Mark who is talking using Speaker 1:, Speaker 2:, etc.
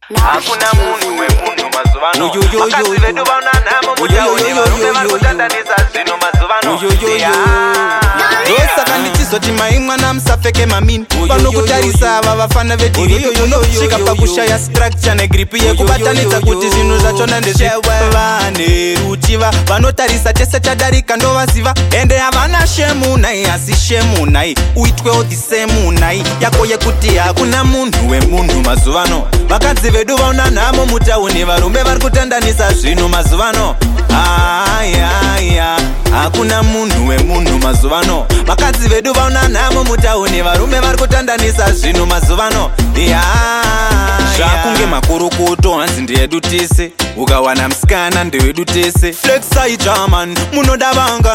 Speaker 1: Hakuna munhu wemunhu mazuvano. Vakadzi vedu vaunanhamo mutauni varume vari kutandanisa zvino mazuvano.
Speaker 2: Saka ndichizoti mai mwana musapfeke mamini vanokutarisa ava vafana vediripi unosvika pakushaya structure negrip yekubatanidza kuti zvinhu zvachona ndezvevane ruchiva vanotarisa tese tadarika ndovaziva ende havana shemunai asi shemunai uitwewo the same unai yako yekuti hakuna munhu wemunhu mazuvano. Vakadzi vedu vauna nhamo mutauni varume vari kutandanisa zvinhu mazuvano. Hakuna munhu wemunhu mazuvano. Vakadzi vedu vauna nhamo mutauni varume vari kutandanisa zvinhu mazuvano. Zvakunge makurukuto hanzi ndeyedu tese ukawana musikana ndewedu tese flexai German munoda vanga